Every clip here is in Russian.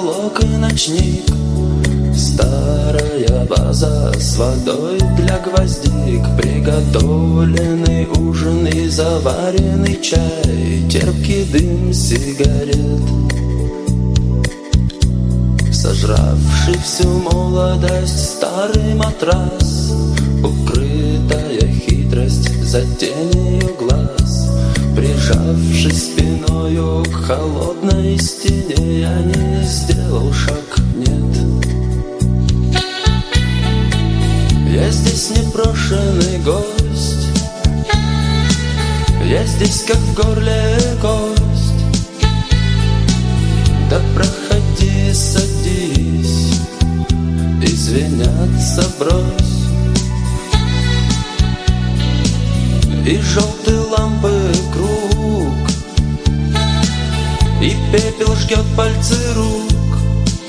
уголок и ночник. Старая ваза с водой для гвоздик, приготовленный ужин и заваренный чай, терпкий дым сигарет. Сожравший всю молодость старый матрас, укрытая хитрость за тенью глаз. Прижавшись спиною к холодной стене, я не сделал шаг, нет. Я здесь непрошенный гость, я здесь как в горле кость. Да проходи, садись, извиняться брось. И желтые лампы круг, и пепел жгет пальцы рук.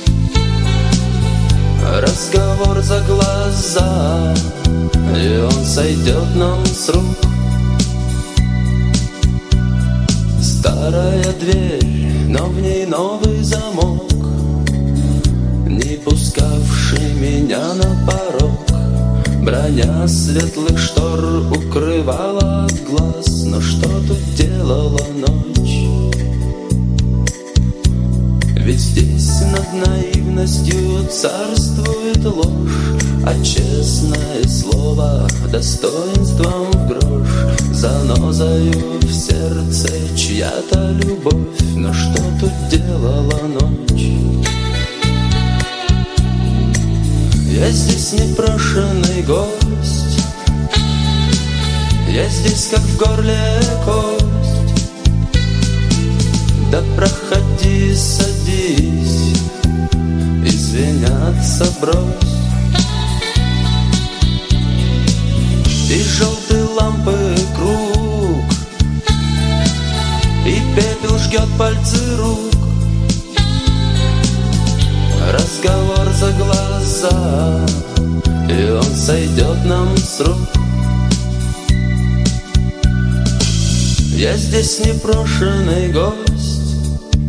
Разговор за глаза, и он сойдет нам с рук. Старая дверь, но в ней новый замок, не пускавший меня на порог. Броня светлых штор укрывала от глаз, но что тут делала ночь? Ведь здесь над наивностью царствует ложь, а честное слово достоинством в грош. Занозою в сердце чья-то любовь, но что тут делала ночь? Я здесь непрошенный гость, я здесь как в горле кость. Да проходи, садись, извиняться брось. И желтые лампы круг, и пепел жгет пальцы рук. Разговор за глаза, и он сойдет нам с рук. Я здесь непрошенный гость,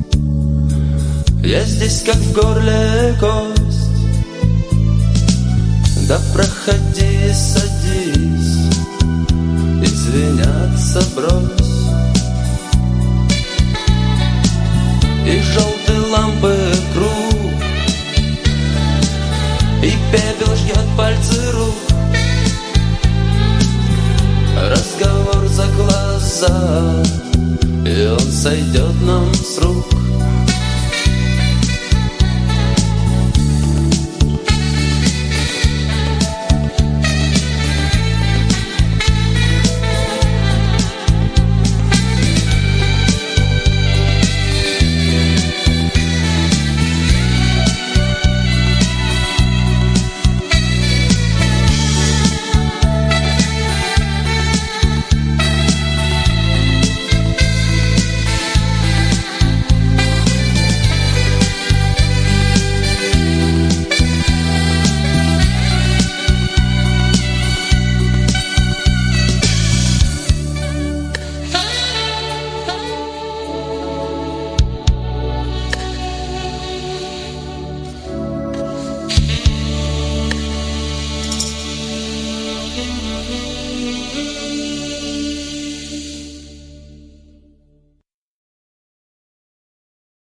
я здесь как в горле кость. Да проходи, садись, извиняться брось. И желтые лампы